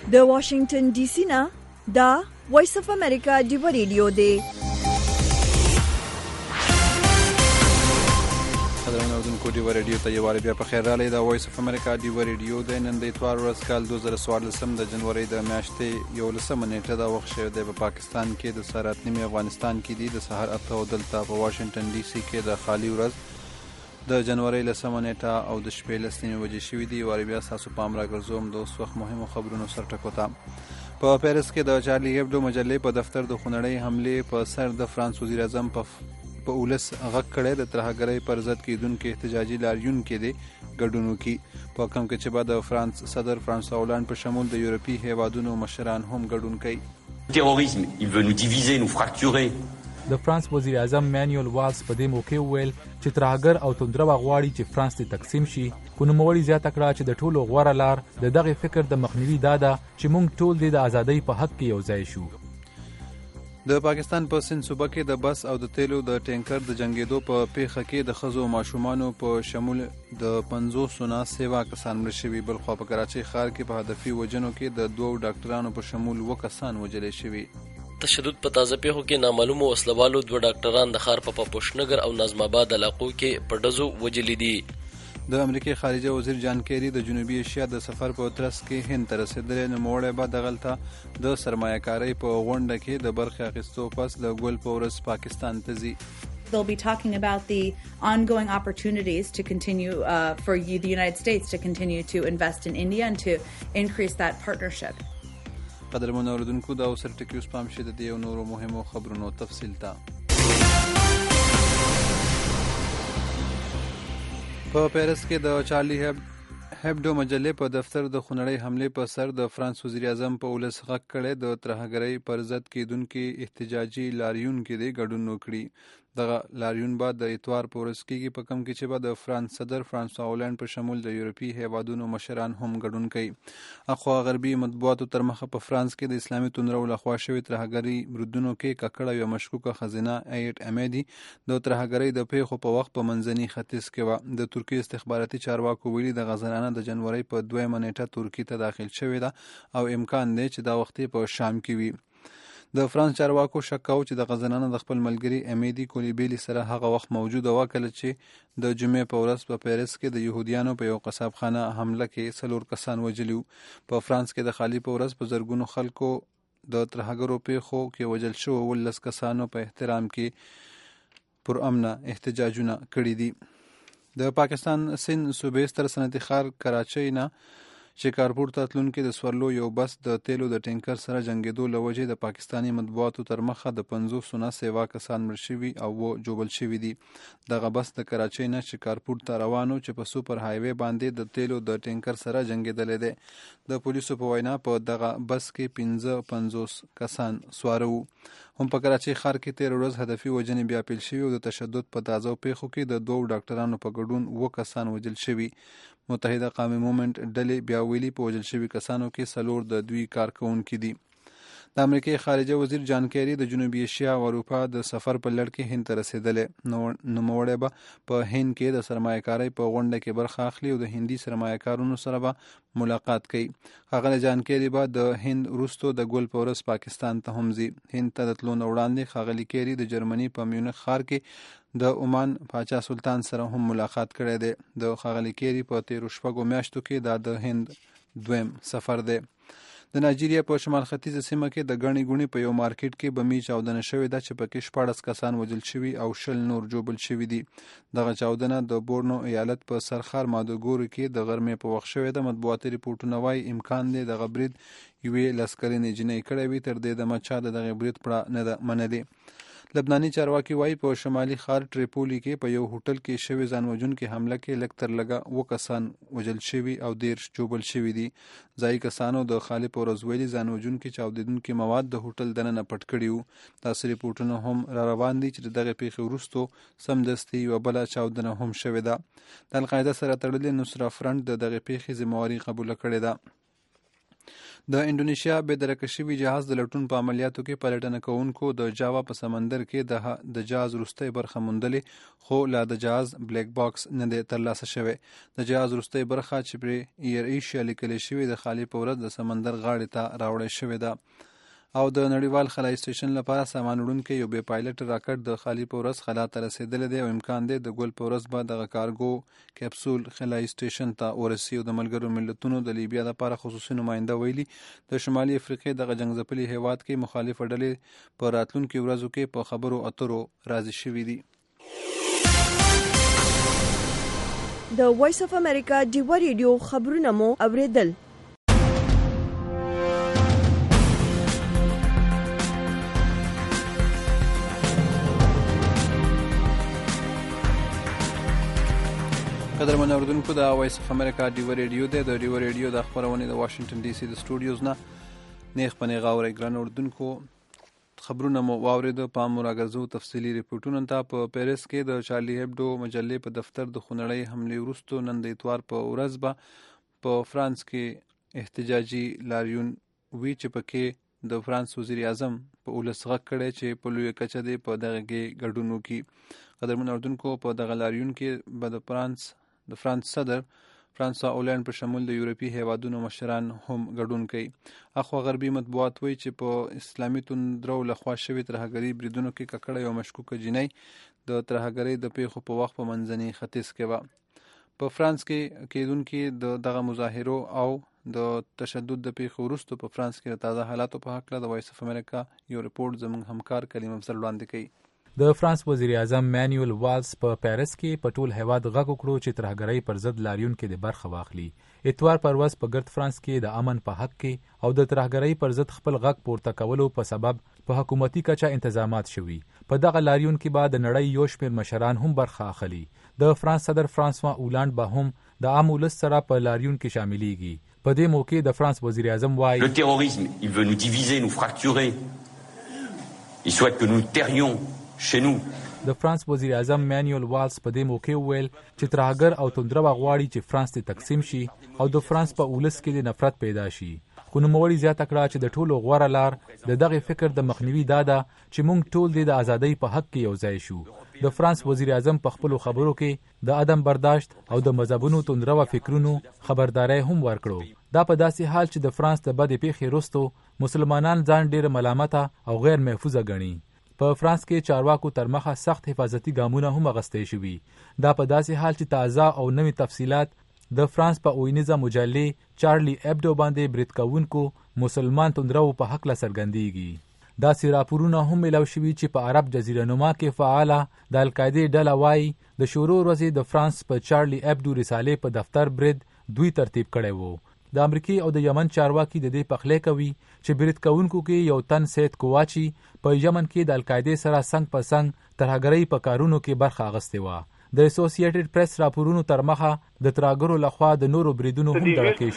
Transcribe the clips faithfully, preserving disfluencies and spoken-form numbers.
د واشنگټن ډي سي نه دا وایس اف امریکا ډیو ریډیو دی. خبرونه اردوونکو ډیو ریډیو ته یو وار بیا په خیر راغلی. دا وایس اف امریکا ډیو ریډیو دی. نن د اتوار ورځ کال دوه زره څوارلسم د جنوري د میاشتې یولسمه نیټه دا وخت شوی دی. په پاکستان کې د سهار اته نیمې، افغانستان کې دی د سهار اته او دلته په واشنگټن ډي سي کې د خالي ورځ د جنوري لسمه نیټه او د شپې لس نیمې بجې شوي دي. وار بیا ستاسو پام راګرځوم د اوس وخت مهمو خبرونو سر ټکو ته. په پیرس کې د چارلی هیبډو مجلې په دفتر د خونړۍ حملې په سر د فرانس وزیر اعظم په په اولس غږ کړی د ترهګرۍ پر ضد کېدونکي احتجاجي لاریون کې دی ګډون وکړي. په کم کې چې بعد د فرانس صدر فرانسوا هولانډ په شمول د یورپي هیوادونو مشران هم ګډون کوي. تروریسم il veut nous diviser, nous fracturer. د فرانس وزیر اعظم مانویل والز په دې موقع وویل چې ترهګر او توندروه غواړي چې فرانس ته تقسیم شي. خو نوموړي زیاته کړه چې د ټولو غوره لار د دغه فکر د مخنیوي دا ده چې موږ ټول د ازادۍ په حق کې یو ځای شو. د پاکستان په سند صوبه کې د بس او د تیلو د ټینکر د جنگیدو په پیښه کې د ښځو او ماشومانو په شمول د پنځوسو نه سیوا کسان مړه شوي. بلخوا په کراچۍ ښار کې په هدفي وژنو کې د دوو ډاکټرانو په شمول اووه کسان وژلې شوي. تشدد په تازه پیښو کې نامعلومو وسلوالو دوه ډاکټران د ښار په پاپوشنګر او نظم آباد علاقو کې په ډزو وژلي دي. د امریکای خارجه وزیر جان کیری د جنوبي ایشیا د سفر په ترڅ کې هند ته رسېدلی. نوموړی به دغلته د سرمایه کارۍ په غونډه کې د برخې اخیستو پس د ګل په ورځ پاکستان ته ځي. They'll be talking about the ongoing opportunities to continue uh, for you, the United States to continue to invest in India and to increase that partnership. قدرمنو اوریدونکو دا اوس ټکی اوس پام شي د دې او نورو مهمو خبرونو تفصیل ته. په پیرس کې د چارلی هیبډو مجلې په دفتر د خونړۍ حملې په سر د فرانس وزیر اعظم په اولس غږ کړی د ترهګرۍ پر ضد کېدونکي احتجاجي لاریون کې دی ګډون وکړي. دغه لاریون بعد د اتوار په ورځ کېږي. په کم کې چې به د فرانس صدر فرانسوا هولانډ په شمول د یورپي هیوادونو مشران هم ګډون کوي. اخوا غربي مطبوعاتو تر مخه په فرانس کې د اسلامي توندرو لخوا شوي ترهګرۍ بریدونو کې ککړه یوه مشکوکه ښځینه ایټ امیدي د ترهګرۍ د پیښو په وخت په منځني ختیځ کې وه. د ترکیې استخباراتي چارواکو ویلي د غزنانه د جنوري په دویمه نیټه ترکیې ته داخل شوې ده او امکان دی چې دا وخت په شام کې وي. د فرانس چارواکو شک کاوه چې د غزنانه د خپل ملګري امیدي کولیبیلی سره هغه وخت موجوده وه کله چې د جمعې په ورځ په پیرس کې د یهودیانو په یو قصابخانه حمله کې څلور کسان وژلي وو. په فرانس کې د خالي په ورځ په زرګونو خلکو د ترهګرو پیښو کې وژل شوو اوولس کسانو په احترام کې پر امنه احتجاجونه کړي دي. د پاکستان سند صوبې ستر صنعتي ښار کراچۍ نه شکارپور ته تلونکي د سورلو یو بس د تیلو د ټینکر سره جنگیدو له وجې د پاکستاني مطبوعاتو تر مخه د پنځوسو نه سیوا کسان مړه شوي او اووه ژوبل شوي دي. دغه بس د کراچۍ نه شکارپور ته روان و چې په سوپر هایوي باندې د تیلو د ټینکر سره جنگیدلی دی. د پولیسو په وینا په دغه بس کې پنځه پنځوس کسان سواره وو. هم په کراچۍ ښار کې تېره ورځ هدفي وژنې بیا پیل شوي او د تشدد په تازه پیښو کې د دوو ډاکټرانو په ګډون اووه کسان وژل شوي. متحده قومي مومنټ ډلې بیا ویلي په وژل شوي کسانو کې څلور د دوی کارکوونکي دي. د امریکای خارجه وزیر جان کیری د جنوبي ایشیا او اروپا د سفر په لړ کې هند ته رسېدلی. نوموړی به په هند کې د سرمایه کارۍ په غونډه کې برخه اخلي او د هندي سرمایه کارونو سره به ملاقات کوي. ښاغلی جان کیری به د هند وروستو د ګل په ورځ پاکستان ته هم ځي. هند ته د تلو نه وړاندې ښاغلي کیری د جرمني په میونخ ښار کې د عمان پاچا سلطان سره هم ملاقات کړی دی. د ښاغلي کیری په تیرو شپږو میاشتو کې دا د هند دویم سفر دی. د نایجیریا په شمال ختیځه سیمه کې د ګڼې ګوڼې په یو مارکیټ کې بمي چاودنه شوې ده چې پکې شپاړس کسان وژل شوي او شل نور ژوبل شوي دي. دغه چاودنه د بورنو ایالت په سرخار مادوګورو کې د غرمې په وخت شوې ده. مطبوعاتي ریپورټونه وایي امکان دی دغه برید یوې لسکرې نجلۍ کړی وي. تر دې دمه چا د دغه برید پړه نه ده منلې. لبناني چارواکي وایي په شمالي ښار ټریپولي کې په یو هوټل کې شوې ځانوژونکې حمله کې لږ تر لږه اووه کسان وژل شوي او دېرش ژوبل شوي دي. ځایي کسانو د خالي په ورځ ویلي ځانوژونکي چاودېدونکي مواد د هوټل دننه پټ کړي وو. داسې ریپورټونه هم را روان دي چې د دغې پیښې وروستو سمدستي یوه بله چاودنه هم شوې ده. د القاعده سره تړلې نصره فرنټ د دغې پیښې ذمهواري قبوله کړې ده. د انډونیشیا بې درکه شوي جهاز د لټون په عملیاتو کې پلټنه کوونکو د جاوا په سمندر کې د جهاز وروستۍ برخه موندلې، خو لا د جهاز بلیک باکس نه دی ترلاسه شوی. د جهاز وروستۍ برخه چې پرې ایر ایشیا لیکل شوی د خالي په ورځ د سمندر غاړې ته راوړی شوې ده. او د نړیوال خلایي سټیشن لپاره سامان وړونکی یو بې پایلټ راکټ د خالي په ورځ خلا ته رسېدلی دی او امکان دی د ګل په ورځ به دغه کارګو کپسول خلایي سټیشن ته ورسي. او د ملګرو ملتونو د لیبیا لپاره خصوصي نماینده ویلي د شمالي افریقې دغه جنګ ځپلي هیواد کې مخالفه ډلې په راتلونکي ورځو کې په خبرو اترو راضي شوي دي. د وایس اف امریکا ډیوا ریډیو خبرونه مو اوریدل. قدرمن اوردونکو د وایس اف امریکا ډیوا ریډیو دی. د ډیوا ریډیو د خبرونې د واشنگټن ډي سي د سټوډیوز نه نیغ په نیغه اورئ. ګران اوردونکو خبرونه مو واورېده. پام مو راګرځو تفصیلي ریپورټونو ته. په پیرس کې د چارلي هیبډو مجلې په دفتر د خونړۍ حملې وروسته نن د اتوار په ورځ به په فرانس کې احتجاجي لاریون وي چې پکې د فرانس وزیر اعظم په ولس غږ کړی چې په لویه کچه دی په دغه کې ګډون وکړي. قدرمن اوردونکو په دغه لاریون کې به د فرانس د فرانس صدر فرانسوا اولند په شمول د یورپي هیوادونو مشران هم ګډون کوي. اخوا غربي مطبوعات وایي چې په اسلامي توندرو لخوا شوي ترهګري بریدونو کې ککړه یو مشکوکه جینۍ د ترهګرۍ د پیښو په وخت په منځني ختیځ کې وه. په فرانس کې کېدونکي د دغه مظاهرو او د تشدد د پیښو وروسته په فرانس کې د تازه حالاتو په هکله د وایس اف امریکا یو رپورټ زموږ همکار کریم افضل وړاندې کوي. د فرانس وزیر اعظم مانویل والز په پیرس کې په ټول هیواد غږ وکړو چې ترهګرۍ پر ضد لاریون کې د برخه واخلي. اتوار پر ورځ په ګرد فرانس کې د امن په حق کې او د ترهګرۍ پر ضد خپل غږ پورته کولو په سبب په حکومتي کچه انتظامات شوي. په دغه لاریون کې به د نړۍ یو شمېر مشران هم برخه اخلي. د فرانس صدر فرانسوا اولند به هم د عام ولس سره په لاریون کې شاملېږي. په دې موقع د فرانس وزیر اعظم وایي: Le terrorisme, il veut nous diviser, nous fracturer. Il souhaite que nous terrions chez nous. د فرانس وزیر اعظم مانویل والز په دې موقع وویل چې ترهګر او توندروه غواړي چې فرانس ته تقسیم شي او د فرانس په ولس کې د نفرت پیدا شي. خو نوموړي زیاته کړه چې د ټولو غوره لار د دغه فکر د مخنیوي دا ده چې موږ ټول د ازادۍ په حق کې یو ځای شو. د فرانس وزیر اعظم په خپلو خبرو کې د عدم برداشت او د مذهبونو توندروه فکرونو خبرداری هم ورکړو. دا په داسې حال چې د فرانس د بدې پیښې وروسته مسلمانان ځان ډېر ملامته او غیر محفوظه ګڼي. په فرانس کې چارواکو تر مخه سخت حفاظتي ګامونه هم اخیستل شوي. دا په داسې حال چې تازه او نوي تفصیلات د فرانس په اوینیزه مجلې چارلی ایبډو باندې برید کوونکو مسلمان توندرو په حق لا څرګندېږي. داسې راپورونه هم ملو شوي چې په عرب جزیره نما کې فعاله د القاعدې ډله وایي د شروع ورځې د فرانس په چارلی ایبډو رسالې په دفتر برید دوی ترتیب کړی وو. د امریکای او د یمن چارواکي د دې پخلی کوي چې برید کوونکو کې یو تن سید کوواچي په یمن کې د القاعدې سره څنګ په څنګ ترهګرۍ په کارونو کې برخه اخیستې وه. د اسوسییټډ پریس راپورونو تر مخه د ترهګرو لخوا د نورو بریدونو هم دړکې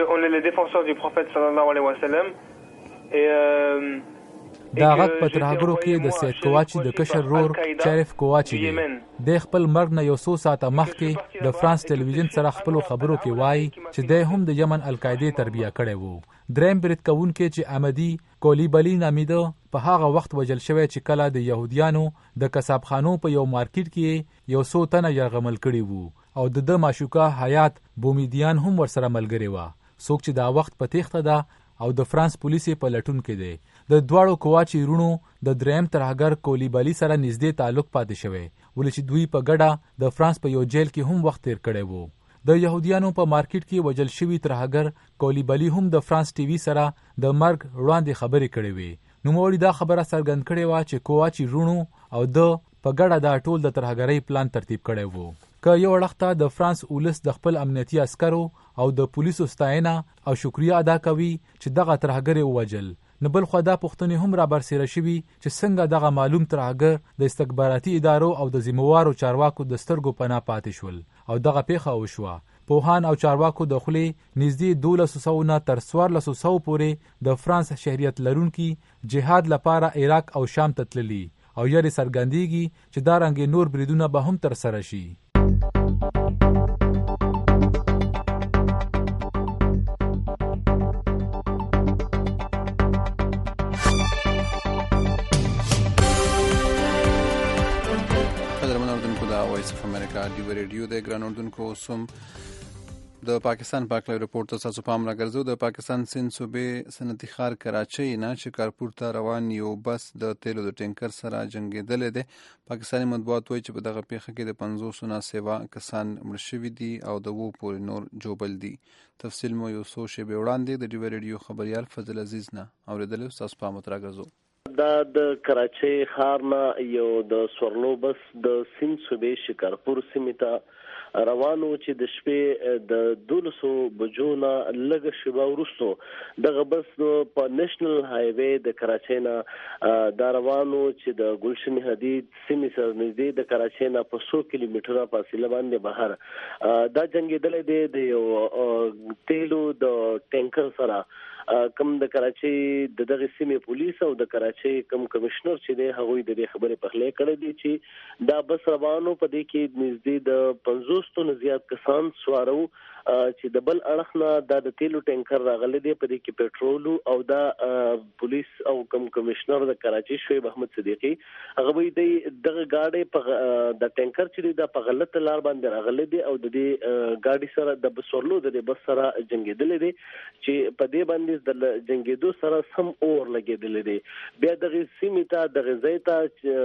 شوي. دا غږ په ترهګرو کې د سید کوواچي د کشر رور شریف کوواچي دی. د خپل مرګ نه یو څو ساعته مخکې د فرانس ټلویزیون سره خپلو خبرو کې وایي چې دی هم د یمن القاعدې تربیه کړی وو. دریم برید کوونکی چې احمدي کولیبلي نامیده په هغه وخت وژل شوی چې کله د یهودیانو د کسابخانو په یو مارکیټ کې یو څو تنه یرغمل کړي وو او د د معشوقه حیات بومیدیان هم ورسره ملګري وه. څوک چې دا وخت په تیښته ده او د فرانس پولیسې په لټون کې دی. د دواړو کوواچي رونو د دریم ترهګر کولیبلي سره نږدې تعلق پاتې شوی ولې چې دوی په ګډه د فرانس په یو جیل کې هم وخت تیر کړی وو. د یهودیانو په مارکیټ کې وژل شوي ترهګر کولیبلي هم د فرانس ټي وي سره د مرګ وړاندې خبرې کړې وې. نوموړي دا خبره څرګند کړې وه چې کوواچي رونو او د په ګډه دا ټول د ترهګرۍ پلان ترتیب کړی وو. که یو اړخته د فرانس ولس د خپل امنیتي عسکرو او د پولیسو ستاینه او شکریه ادا کوي چې دغه ترهګر ووژل، نو بل خو دا پوښتنې هم را برسېره شوي چې څنګه دغه معلوم ترهګر د استخباراتي ادارو او د ذمهوارو چارواکو د سترګو پناه پاتې شول او دغه پیښه وشوه. پوهان او چارواکو د خولې نږدې دولسو سوو نه تر څوارلسو سوو پورې د فرانس شهریت لرونکي جهاد لپاره عراق او شام ته تللي او یاري څرګندېږي چې دا رنګې نور بریدونه به هم ترسره شي. امریکا ډیو ریډیو د ګران اردوونکو سوم د پاکستان پاکلای رپورټ ته تاسو پام راګرځو. د پاکستان سند صوبې صنعتي ښار کراچۍ نه چې کارپور ته روان یو بس د تیلو د ټینکر سره جنګېدلی دی. پاکستاني مطبوعات وایي چې په دغه پیښه کې د پنځوسو نه سیوا کسان مړه شوي دي او د اوو پورې نور ژوبل دي. تفصیل مو یو څو شېبې وړاندې د ډیو ریډیو خبریال فضل عزیز نه اورېدلی. تاسو پام ورته راګرځو. دا د کراچۍ ښار نه یو د سورلو بس د سند صوبې شکارپور سیمې ته روانو چې د شپې د دولسو بجو نه لږ شیبه وروستو دغه بس په نېشنل های وې د کراچۍ نه دا روانو چې د ګلشن حدید سیمې سره نږدې د کراچۍ نه په څو کیلومتره فاصله باندې بهر دا جنګېدلی دی د یو تیلو د ټینکر سره. کم د کراچۍ د دغه سیمې پولیس او د کراچۍ کم کمشنر چې دی هغوی د دې خبرې په خله کړې دي چې دا بس روانو په دې کې نږدې د پنځوس نه زیات کسان سوارو چې د بل اړخ نه دا د تیلو ټینکر راغلی دی په دې کې پېټرول او دا پولیس او کم کمشنر د کراچۍ شعیب احمد صدیقی هغه وی دی دغه گاډي په د ټینکر چې دا په غلط لار باندې راغلی دی او د دې گاډي سره د بسورلو د بس سره جنگیدل دي چې په دې باندې د جنگیدو سره سم اور لګیدل دي. بیا دغه سیمې ته د غزایتا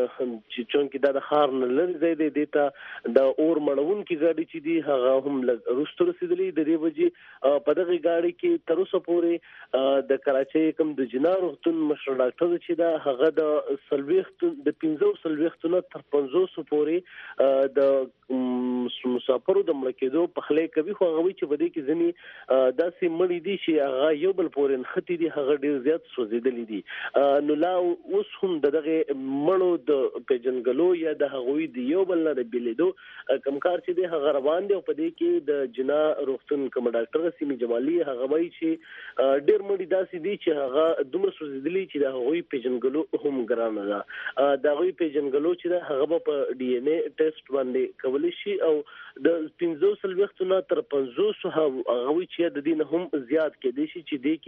چې چونکی دا د خار نه لري زیاده دي ته د اور مړون کی گاډي چې دی هغه هم رستور رسیدلې د دې وجې په دغه گاډي کې تر اوسه پورې د کراچۍ کوم د جنار وختون مشر ډاکټر چې دا هغه د سلويخت د پنځو سلويختونو تر پنځوس پورې د مسافرو د ملکیدو په خله کوي خو هغه چې بده کې ځنی داسې مړی دي چې هغه یو بل پورې ختی دي هغه ډیر زیات سوځیدلی دي. نو لا اوس هم دغه مړو د پیجنګلو یا د هغوی دی یو بل نه بلیدو کمکار چې دی هغه روان دي او په دې کې د جنا روغتون کوم ډاکټر سیمه جمالي هغه وایي چې ډیر مړی داسې دي چې هغه دومره سوځیدلی چې د هغوی پیجنګلو هم ګرانه ده. د هغوی پیجنګلو چې هغه په ډي ان اے ټیسټ باندې کولی شي او د پنځو سلويختونو تر پنځوس هغه چې د دین هم زیات کې دي چې دی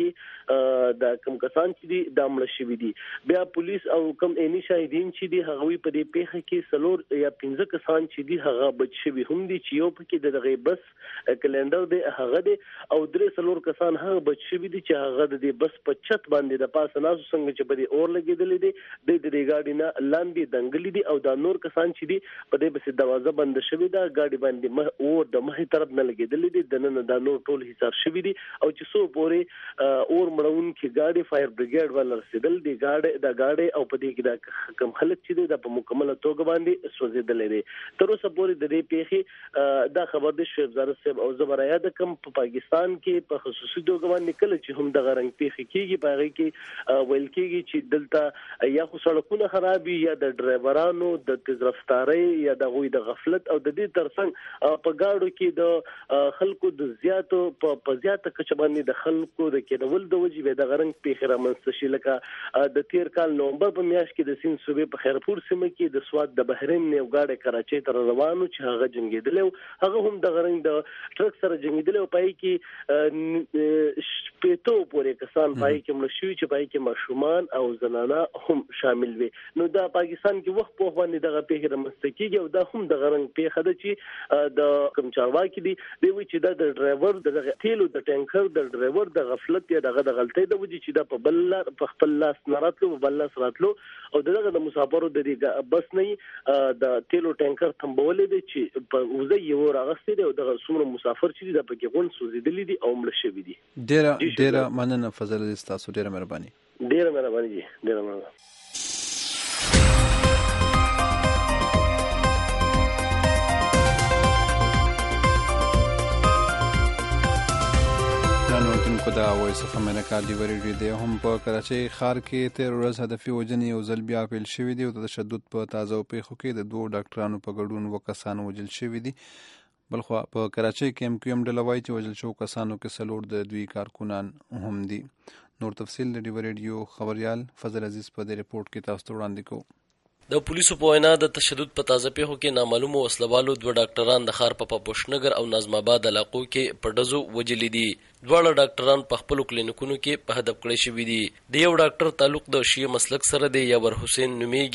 کې د کم کسان چې دي د عمل شوی دي. بیا پولیس او کم عیني شاهدین چې دي هغه په دې پیښه کې سلور یا پنځه کسان چې دي هغه بچ شوی هم دي چې یو پکې دغه بس کلندر دی هغه دی او درې سلور کسان هغه بچ شوی دي چې هغه د دې بس په چت باندې د پاسه ناسو څنګه چې په دې اور لګیدل دي د دې گاډي نه لاندې دنګلې دي او دا نور کسان چې دي په دې بس دروازه بند شوی دا گاډي باندې مه اور د مخې طرف نه لګیدل دي د نن دا نور ټول حساب شوی دي او چې سو پورې اور مړون کې گاډي فایر بریګیډ ول رسیدل دي گاډي د گاډي او په دې کې د کم خلک چې د په مکمل توګه باندې سوځیدل دي. تر اوسه پورې د دې پیښې دا خبر د شیخ زاره صاحب او زبر یاد کم په پاکستان کې په خصوصي توګه باندې کله چې هم د غرنګ پیښې کیږي په هغه کې ویل کیږي چې دلته یا خو سړکونه خرابي یا د ډرایورانو د تیز رفتارۍ یا د غوي د غفلت او د دې ترڅنګ په گاډو کې د خلکو د زیاتو په زیاته کچه باندې د خلکو د کېدول د وجې به د غرنګ پیښه رامنځته شي. لکه د تیر کال نومبر په میاشت کې د سند صوبې په خیرپور سیمه کې د سواد د بحرین یو گاډي کراچۍ ته روانو چې هغه جنگیدل هغه هم د غرنګ د ټرک سره جنگیدل او پای کې شپېتو پورې کسان پای کې مړ شوي چې پای کې ماشومان او زنانه هم شامل وي. نو دا پاکستان کې وخت په باندې دغه پیښه رامنځته کیږي او دا هم د غرنګ پیښه ده چې د کوم چارواکي دي دی وی چې دا د ډرایور د تیلو د ټینکر د ډرایور د غفلت یا دغه د غلطۍ د وجې چې دا په بل په خپل لاس ناراتلو په بل لاس راتلو او دغه د مسافرو د دې بس نه د تیلو ټینکر تمبولې دي چې په وزه یو راغستې دي او دغه څومره مسافر چې د پکې غون سوځیدلې دي او مړ شوي دي. ډیره ډیره مننه فضل عزیز تاسو ډیره مهرباني. ډیره مهرباني جی ډیره مننه. په دا وایس اف امریکا دی ورېډیو دی هم په کراچۍ ښار کې تیر ورځ هدفي وژنې یو ځل بیا پیل شوې دي او د تشدد په تازه پیښو کې د دوو ډاکټرانو په ګډون اووه کسان وژل شوي دي. بلخوا په کراچۍ کې ایم کیو ایم ډله وایي چې وژل شوو کسانو کې څلور د دوی کارکونان هم دي. نور تفصیل د ډیو ریډیو خبریال فضل عزیز په دې رپورټ کې تاسو ته وړاندې کوو. د پولیسو په وینا د تشدد په تازه پیښو کې نامعلومو وسلوالو دوه ډاکټران د ښار په پاپوشنګر او نظم آباد علاقو کې په ډزو وژلي دي. دواړه ډاکټران په خپلو کلینیکونو کې په هدف کړی شوي دي. د یو ډاکټر تعلق د شیعه مسلک سره دی، یاور حسین نومیږي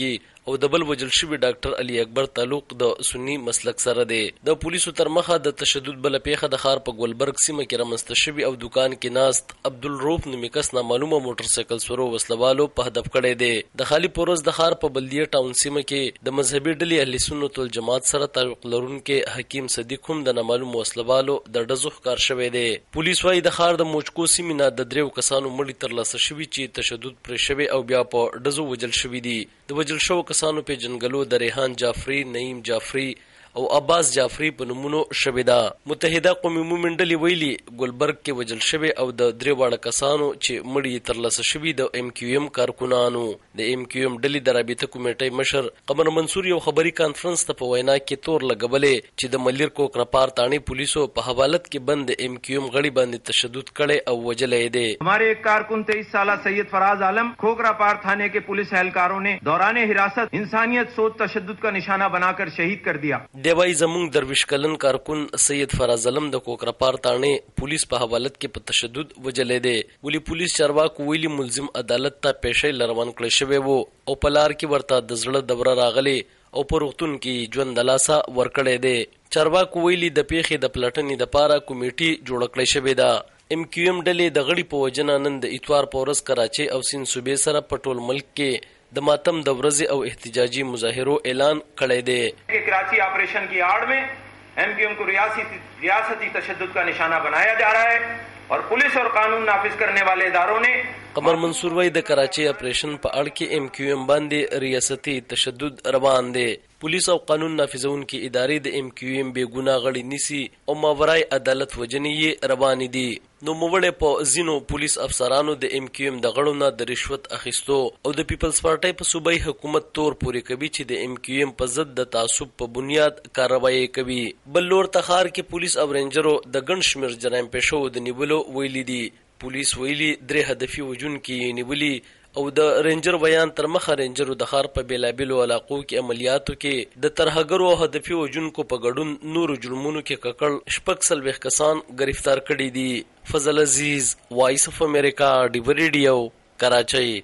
او د بل وجل شوی ډاکټر علي اکبر تعلق د سنی مسلک سره دی. د پولیسو تر مخه د تشدد بل پیښه د ښار په ګلبرګ سیمه کې رامنځته شوی او دکان کې ناست عبدالروف نومي کس نامعلومه موټر سایکل سورو وسلوالو په هدف کړی دی. د خالی پورز د ښار په بلدیه ټاون سیمه کې د مذهبي ډلې اهل سنت والجماعت سره تعلق لرونکي حکیم صدیق هم د نامعلوم وسلوالو د ډزو ښکار شوی دی. پولیس وايي د ښار د موچکو سیمې نه د دریو کسانو مړي ترلاسه شوي چې تشدد پرې شوی او بیا په ډزو وجل شوي دي. د وجل شوو کسانو پیژنګلو د ریحان جعفري، نعیم جعفري او عباس جعفري په نومونو شوی ده. متحده قومي مومن ډلې ویلي ګلبرګ کې وجل شوی او د درې واړه کسانو چې مړي ترلاسه شوي د ایم کیو ایم کارکونانو. د ایم کیو ایم ډلې د رابطه کمیټې مشر قمر منصور یو خبري کانفرنس ته په وینا کې تور لګولې چې د ملیر کوکرپار تانی پولیسو په حوالت کې بند ایم کیو ایم غړي باندې تشدد کړي او وجلې دي. हमारे एक कारकुन तेईस साल सैयद फराज आलम खोखरापार थाने के पुलिस एहलकारों ने दौरान हिरासत इंसानियत सोच तशद्दुद का निशाना बनाकर शहीद कर दिया. دیوای زمونږ درویش کلن کارکون سید فراز علم د کوکرپار تانې پولیس په حوالت کې په تشدد وجلې دی. ولی پولیس چارواکو ویلي ملزم عدالت ته پیشې لروان کړی شوی وو او په لار کې ورته د زړه دوره راغلی او په روغتون کې ژوند د لاسه ورکړی دی. چارواکو ویلي د پیښې د پلټنې دپاره کمیټې جوړه کړی شوې ده. ایم کیو ایم ډلې د غړي په وجنه نن د اتوار په ورځ کراچۍ او سیند صوبې سره په ټول ملک کې د ماتم د ورځې او احتجاجي مظاهرو اعلان کړی دی. کراچی آپریشن کی آڑ میں ایم کیو ایم کو ریاستی ریاستی تشدد کا نشانہ بنایا جا رہا ہے اور پولیس اور قانون نافذ کرنے والے اداروں نے قمر منصور وای د کراچۍ آپریشن په اړه کې ایم کیو ایم باندې ریاستي تشدد روان دی. پولیس او قانون نافذونکي ادارې د ایم کیو ایم بې ګناه غړي نیسي او ماورای عدالت وجنې یې روانې دي. نو موړې په ځینو پولیس افسرانو د ایم کیو ایم د غړو نه د رشوت اخیستو او د پیپلز پارټۍ په صوبایي حکومت تور پورې کوي چې د ایم کیو ایم په ضد د تعصب په بنیاد کاروایی کوي. بل لور ته ښار کې پولیس او رینجرو د ګڼ شمېر جرایم پیښو د نیولو ویلي دي. پولیس ویلي درې هدفي وژونکي یې نیولي او د رینجر بیان تر مخه رینجرو د ښار په بیلابیلو علاقو کې عملیاتو کې د ترهګرو او هدفي وژونکو په ګډون نورو جرمونو کې ککړ شپږ څلوېښت کسان گرفتار کړي دي. فضل عزیز، وایس اف امریکا، ډیو ریډیو، کراچۍ.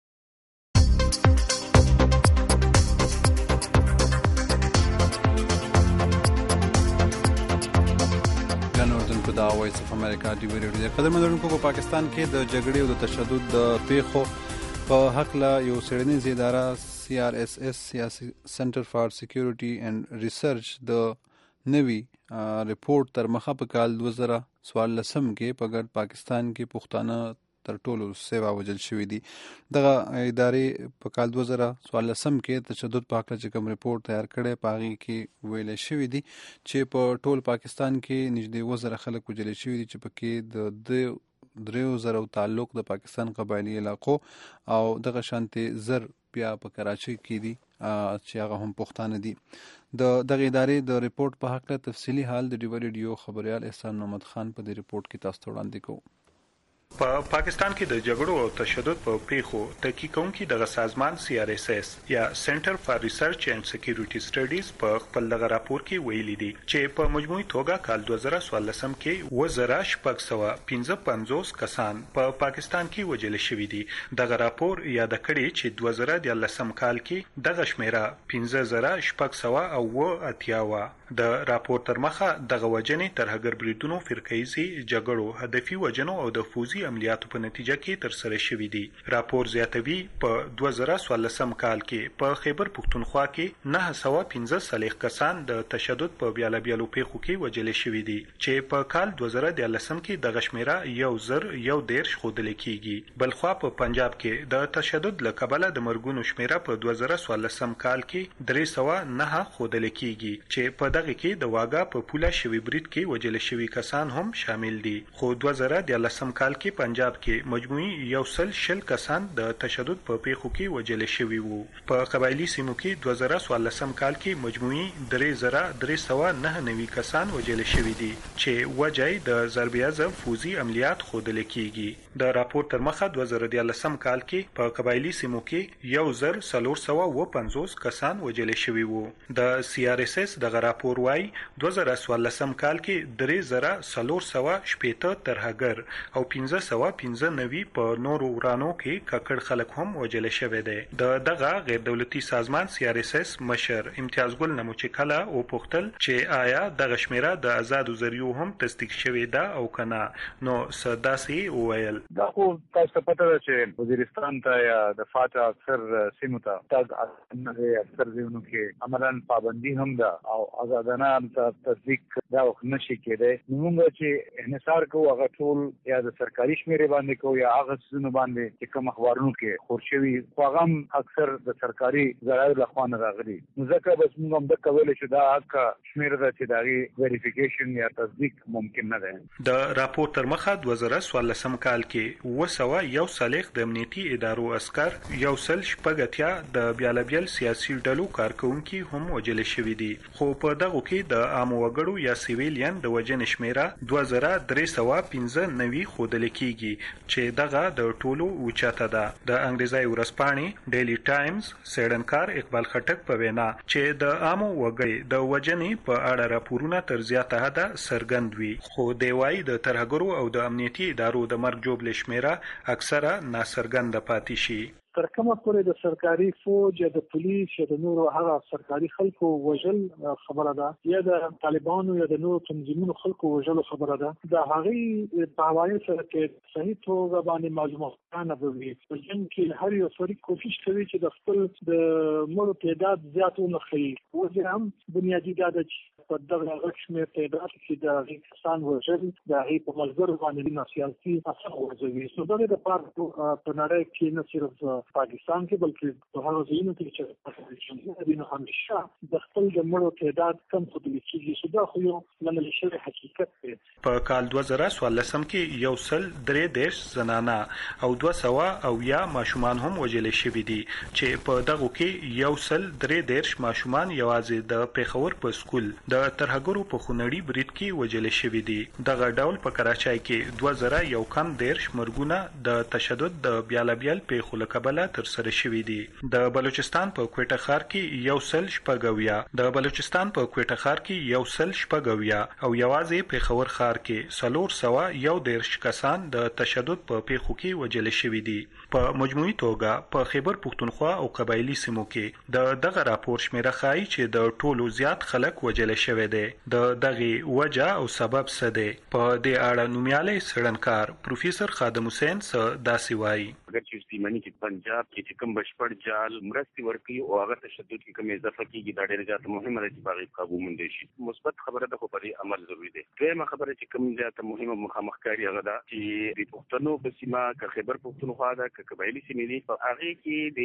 دا وایس اف امریکا ډیو ریډیو دی. قدرمن اورونکو په پاکستان کې د جګړې او د تشدد د پیښو په هکله یو څېړنیزه اداره سی آر ایس ایس سیاسي سنټر فار سکیورټي اینڈ ریسرچ د نوي ریپورت تر مخه په کال دوه زره څوارلسم کې په ګډ پاکستان کې پښتانه تر ټولو سیوا وجل شوي دي. دغه ادارې په کال دوه زره څوارلسم کې تشدد په هکله چې کوم ریپورت تیار کړی په هغې کې ویلی شوي دي چې په ټول پاکستان کې نږدې اووه زره خلک وجلې شوي دي چې پکې د دریو زرو تعلق د پاکستان قبایلي علاقو او دغه شانتې زر بیا په کراچۍ کې دي چې هغه هم پښتانه دي. د دغه ادارې د ریپورت په هکله تفصیلي حال د ډیو ریډیو خبریال احسان محمد خان په دې ریپورت کې تاسو ته وړاندې کوو. په پاکستان کې د جګړو او تشدد په پیښو تحقیق کوونکي دغه سازمان سی آر ایس ایس یا سنټر فار ریسرچ اینڈ سکیورټي سټډیز په خپل دغه راپور کې ویلي دي چې په مجموعي توګه کال دوه زره څوارلسم کې اووه زره شپږ سوه پنځه پنځوس کسان په پاکستان کې وژل شوي دي. دغه راپور یاد کړی چې دوه زره دیارلسم کال کې دغه شمیره پنځه زره شپږ سوه او اووه اتیا وه. د راپور تر مخه دغه وجنې ترهګر بریدونو، فرقه‌ایزي جګړو، هدفي وجنو او د فوزي عملیاتو په نتیجه کې ترسره شوي دي. راپور زیاتوي په دوه زره څوارلسم کال کې په خیبر پښتونخوا کې نهه سوه پنځه څلوېښت کسان د تشدد په بیلابیلو پیښو کې وژل شوي دي چې په کال دوه زره دیارلسم کې دغه شمیره یو زر یو دېرش ښودل کېږي. بلخوا په پنجاب کې د تشدد له کبله د مرګونو شمیره په دوه زره څوارلسم کال کې درې سوه نهه ښودل کېږي چې په دغه کې د واګا په پوله شوي برید کې وژل شوي کسان هم شامل دي. خو دوه زره دیارلسم کال کې پنجاب کې مجموعي یو سل شل کسان د تشدد په پیښو کې وژل شوي وو. په قبایلي سیمو کې دوه زره څوارلسم کال کې مجموعي درې زره درې سوه نهه نوي کسان وژل شوي دي چې وجه یې د ضرب اعظم فوزي عملیات ښودل کېږي. د راپور تر مخه دوه زره دیارلسم کال کې په قبایلي سیمو کې یو زر څلور سوه اووه پنځوس کسان وژل شوي وو. د سی آر ایس ایس دغه راپور وايي دوه زره څوارلسم کال کې درې زره څلور سوه شپېته ترهګر او پنځه سوه پنځه نوي په نورو ورانو کې ککړ خلک هم وژل شوي دي. د دغه غیر دولتي سازمان سی آر اس اس مشر امتیاز ګل نموچکلا او پوښتل چې آیا دغه شمیره د آزادو ذریعو هم تصدیق شوې ده او کنه. نو سداسي وویل دا خو تاسو ته پته ده چې وزیرستان ته یا د فاټا اکثر سیمو ته تاسو نه اکثر ځینو کې عملاً پابندي هم ده او آزادانه تصدیق دا نشي کېدای. موږ چې انحصار کوو هغه ټول یا د سرکاري شمیرې باندې کوو یا هغه څیزونه باندې چې کوم اخبارونو کې خور شوي هغه هم اکثر د سرکاري ذرایعو لخوا نه راغلي. نو ځکه بس موږ هم دقه ویلی چې دا حق شمیره ده چې د هغې ویریفیکیشن یا تصدیق ممکن نه دی. د راپور تر مخه دوه زره څوارلسم کال کې اوه سوه یو څلوېښت د امنیتي ادارو عسکر، یو سل شپږ اتیا د بیلابیل سیاسي ډلو کارکوونکي هم وژل شوي دي. خو په دغو کې د عامو وګړو یا سیویلین د وژنې شمیره دوه زره درې سوه پنځه نوي ښودل کېږي چې دغه د ټولو اوچته ده. د انګریزي ورځپاڼې ډیلی ټایمز څېړنکار اقبال خټک په وینا چې د عامو وګړي د وژنې په اړه راپورونه تر زیاته حده څرګند وي، خو دی وايي د ترهګرو او د امنیتي ادارو د مرګ جوړې شمیره اکثره ناڅرګنده پاتې شي. تر کومه پورې د سرکاري فوج یا د پولیس یا د نورو هغه سرکاري خلکو وژل خبره ده یا د طالبانو یا د نورو تنظیمونو خلکو وژل خبره ده، د هغې په حواله سره کې صحیح توګه باندې معلومات نه وي. په جنګ کې هر یو فریق کوشش کوي چې د خپل د مړو تعداد زیات ونښيي. وجه هم بنیادي دا ده چې په دغه غټ شمېر تعداد کې د هغې کسان وژل د هغې په ملګرو باندې نه سیاسي اثر غورځوي. نو دغې دپاره په نړۍ کې نه صرف پاکستان کې بلکې په هغه ځایونو کې چې د همیشه د خپل د مړو تعداد کم ښودل کېږي. دا خو یو منل شوی حقیقت دی. په کال دوه زره څوارلسم کې یو سل درې دېرش زنانه او دوه سوه اویا ماشومان هم وژل شوي دي چې په دغو کې یو سل درې دېرش ماشومان یوازې د پېښور په سکول د ترهګرو په خونړي برید کې وژل شوي دي. دغه ډول په کراچۍ کې دوه زره یو کم دېرش مرګونه د تشدد د بیلابیل پېښو له کبله ترسره شوي دي. د بلوچستان په کوټه ښار کې یو سل شپږ اویا د بلوچستان په کوټه ښار کې یو سل شپږ اویا او یوازې پېښور ښار کې څلور سوه یو دېرش کسان د تشدد په پیښو کې وژل شوي دي. په مجموعي توګه په خیبر پښتونخوا او قبایلي سیمو کې د دغه راپور شمیره ښایي چې د ټولو زیات خلک وژل شوي دي. د دغې وجه او سبب څه دی؟ په دې اړه نومیالی څېړنکار پروفیسر خادم حسین څه داسې وایي. اگر چې سیمني کې پنجاب کې چې کوم بشپړ جال مرستې ورکوي او هغه تشدد کې کوم اضافه کېږي دا ډېره زیاته مهمه ده چې په هغې قابو موندی شي. مثبت خبره ده خو په دې عمل ضروري دی. دویمه خبره چې کوم زیاته مهمه مخامخ کاري هغه ده چې د پښتنو په سیمه که خیبر پښتونخوا ده که قبایلي سیمې دي په هغې کې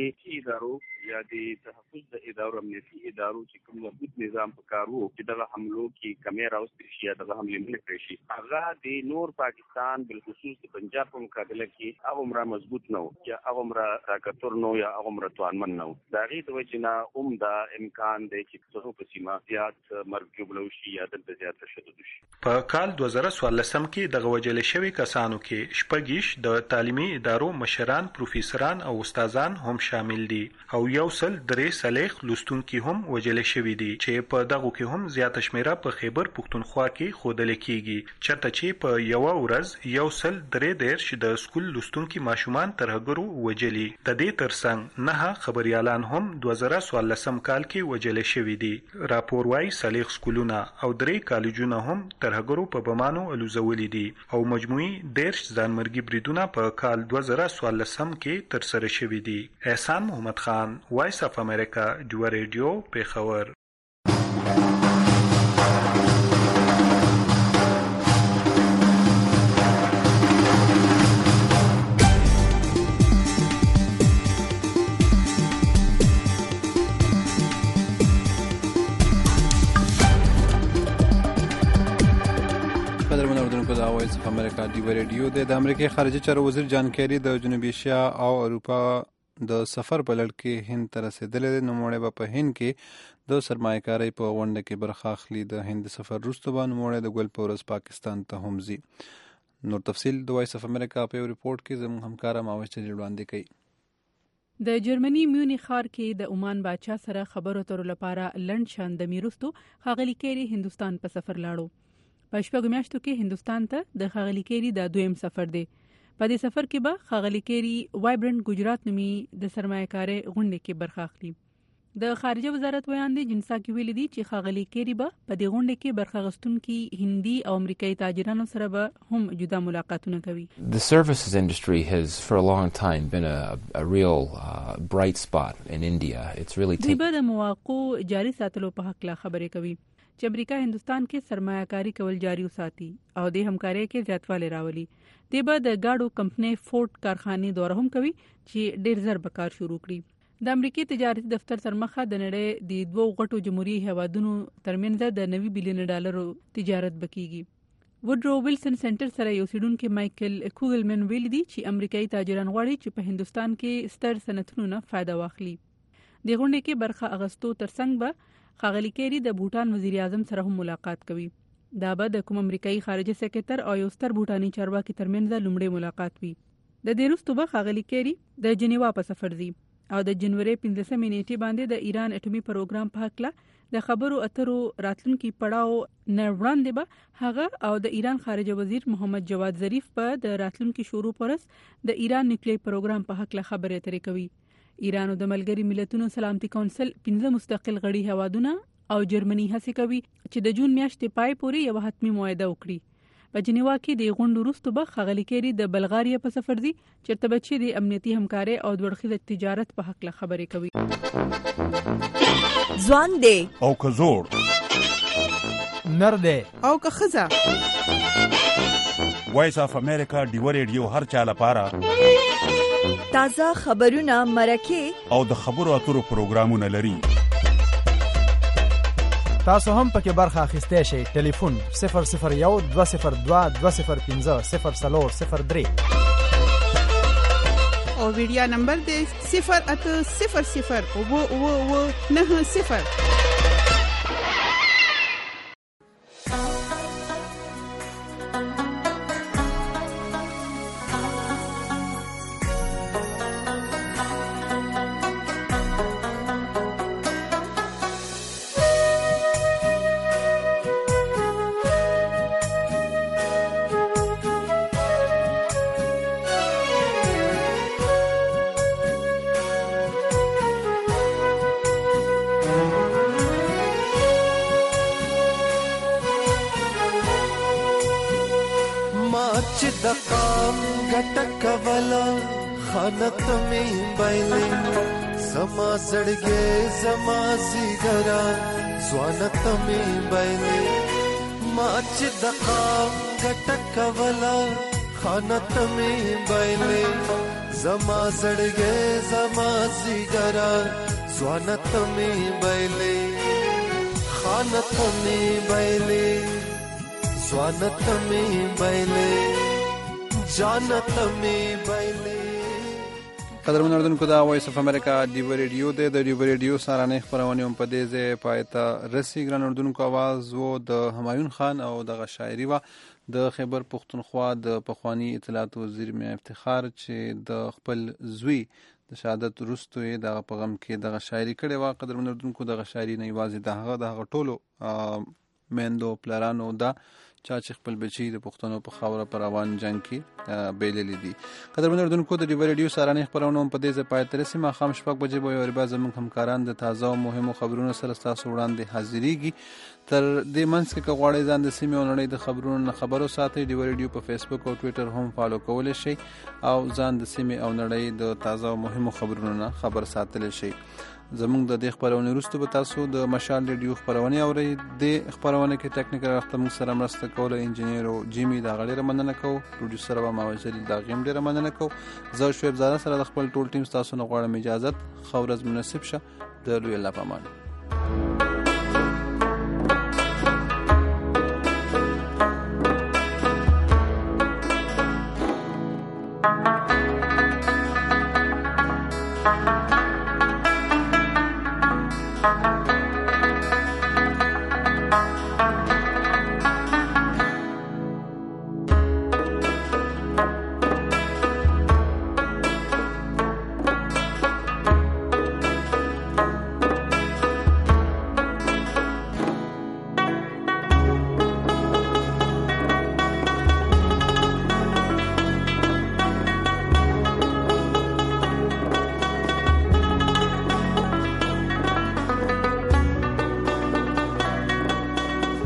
د ادارو یا د تحفظ د ادارو امنیتي ادارو چې کوم مضبوط نظام په کار و چې دغه حملو کې کمی راوستل شي یا دغه حملې ونه کړی شي هغه د نور پاکستان بالخصوص د پنجاب په مقابله کې هغومره مضبوط نه و یا هغومره طاقتور نه و یا هغومره توانمن نه و. د هغې د وجې نه هم دا امکان دی چې پښتنو په سیمه زیات مرګ ژوبله وشي یا دلته زیات تشدد وشي. په کال دوه زره څوارلسم کې دغه وژل شوي کسانو کې شپږ د تعلیمي ادارو مشران، پروفیسران او استادان هم شامل دي او یو سل درې څلوېښت لوستونکي هم وژل شوي دي چې په دغو کې هم زیاته شمیره په خیبر پښتونخوا کې ښودل کېږي چېرته چې په یوه ورځ یو سل درې دېرش د سکول لوستونکي ماشومان ترهګرو وژلي. د دې ترڅنګ نهه خبریالان هم دوه زره څوارلسم کال کې وژل شوي دي. راپور وایي څلوېښت سکولونه او درې کالجونه هم ترهګرو په بمانو الوزولي دي او مجموعي دېرش ځانمرګي بریدونه په کال دوه زره څوارلسم کې ترسره شوي دي. احسان محمد خان، وایس اف امریکا، جوه ریډیو، پېښور. قدرمن اوریدونکو د وایس اف امریکا ډیو ریډیو د امریکای خارجه چارو وزیر جان کیری د جنوبي ایشیا او اروپا د سفر په لړ کې هند ته رسېدلی دی. نوموړی به په هند کې د سرمایه‌کارۍ په غونډه کې برخه اخلي. د هند سفر وروسته به نوموړی د ګل په ورځ پاکستان ته هم ځي. نور تفصیل د وایس اف امریکا په یو ریپورټ کې زموږ همکاره ماوش جلیل وړاندې کوي. د جرمني میونخ ښار کې د عمان باچا سره خبرو اترو لپاره لنډ شان د میروستو ښاغلي کیری هندستان په سفر لاړو. په شپږو میاشتو کې هندستان ته د ښاغلي کیری د دویم سفر دی. په دې سفر کې به ښاغلي کیری وایبرنت ګجرات نومي د سرمایه‌کارۍ غونډې کې برخه اخلي. د خارجه وزارت ویان دی جنسا کې ویل دي چې ښاغلي کیری به په دې غونډه کې برخه اخیستونکي هندي او امریکایي تاجرانو سره به هم جدا ملاقاتونه کوي. The services industry has for a long time been a, a real uh, bright spot in India. It's really دی به د مواقع جاري ساتلو په حق لا خبرې کوي چې امریکا هندستان کې سرمایه‌کاري کول جاري وساتي او د همکارۍ کې زیاتوالی راولي. دی به د گاډو کمپنۍ فورد کارخانې دوره هم کوي چې ډیر زر به کار شروع کړي. د امریکای تجارتي دفتر سرمخه د نړۍ د دوه غټو جمهوریت هیوادونو ترمنځ د نوي بلین ډالرو تجارت بکیږي. وډرو ویلسن سنټر سره یو سیډونکو مایکل کوګلمن ویل دي چې امریکایي تاجران غواړي چې په هندستان کې ستر صنعتونو نه فائدہ واخلي. د غونډې کې برخه اغستو ترڅنګ به ښاغلي کیری د بوټان وزیر اعظم سره هم ملاقات کوي. دا به د کوم امریکایي خارجه سکرټر او یو ستر بوټاني چارواکي ترمنځ لومړی ملاقات وي. د دې وروسته به ښاغلي کیری د جنیوا په سفر ځي او د جنوري پنځلسمې نیټې باندې د ایران اټومي پروګرام په حق له د خبرو اترو راتلونکي پړاو نه وړاندې به هغه او د ایران خارجه وزیر محمد جواد ظریف په د راتلونکي شروع پرس د ایران نیوکلیر پروګرام په حق له خبرې اترې کوي. ایران او د ملګري ملتونو سلامتي کونسل پنځه مستقل غړي هوادونه او جرمني هڅه کوي چې د جون میاشتې پای پورې یو حتمی معاهده وکړي. په جنیوا کې د غونډو وروسته به ښاغلي کیری د بلغاریا په سفر ځي چیرته به چې د امنیتي همکارۍ او دوړخیزه تجارت په حق له خبرې کوي. ځوان دی او که زوړ نر دی او که ښځه. وایس اف امریکا ډیو ریډیو هر چا لپاره تازه خبرونه مرکه او د خبرو اترو پروګرامونه لري. تاسو هم پکې برخه اخیستی شئ. ټلیفون صفر صفر یو دوه صفر دوه دوه صفر پنځه صفر څلور صفر درې او ویډیا نمبر دی صفر اته صفر صفر اوه اوه اوه نهه صفر. دقام گٹک والا خانت میں بیلے زما زڑگے زما زیگرا زوانت میں بیلے ماچ دقام گٹک والا خانت میں بیلے زما زڑگے زما زیگرا زوانت میں بیلے خانت میں بیلے زوانت میں بیلے جانت میں بیلے. قدرمن اردوونکو دا وایس اف امریکا ډیو ریډیو دی. د ډیو ریډیو سارانه خبرونه هم په دې ځای پای ته رسي. ګران اردوونکو आवाज وو د همایون خان او دغه شاعري وا د خیبر پختونخوا د پخوانی اطلاعات وزیر میا افتخار چې د خپل زوی د شهادت وروسته یې دغه پیغام کې دغه شاعري کړې وه. قدرمن اردوونکو دغه شاعري نه یوازې د هغه د هغه ټولو میندو پلارانو دا چا چې خپل بچي د پښتنو په خاوره پر روان جنگ کې بیللې دي. قدرمن اردوونکو د ډیو ریډیو سارانه خبرونه هم په دې ځای پای ته رسي. ماښام شپږ بجې به یو ربا زموږ همکاران د تازه او مهمو خبرونو سره ستاسو وړاندې حاضرېږي. تر دې منځ کې که غواړئ ځان د سیمې او نړۍ د خبرونو نه خبر وساتئ، ډیو ریډیو په فیسبوک او ټویټر هم فالو کولی شئ او ځان د سیمې او نړۍ د تازه او مهمو خبرونو نه خبر ساتلی شئ. زموږ د دې خبرونې وروسته به تاسو د مشال ریډیو خبرونه اورئ. د خبرونه کې ټیکنیکل وخت موږ سره مرسته کوله انجینیر جیمی دا غړي مننه کوو، پروډوسر به ماوزل دا غیم ډیره مننه کوو. زه شعیب زاده سره د خپل ټول ټیم تاسو نه غواړم اجازه خو ورځ مناسب شه. د لوی الله پامان.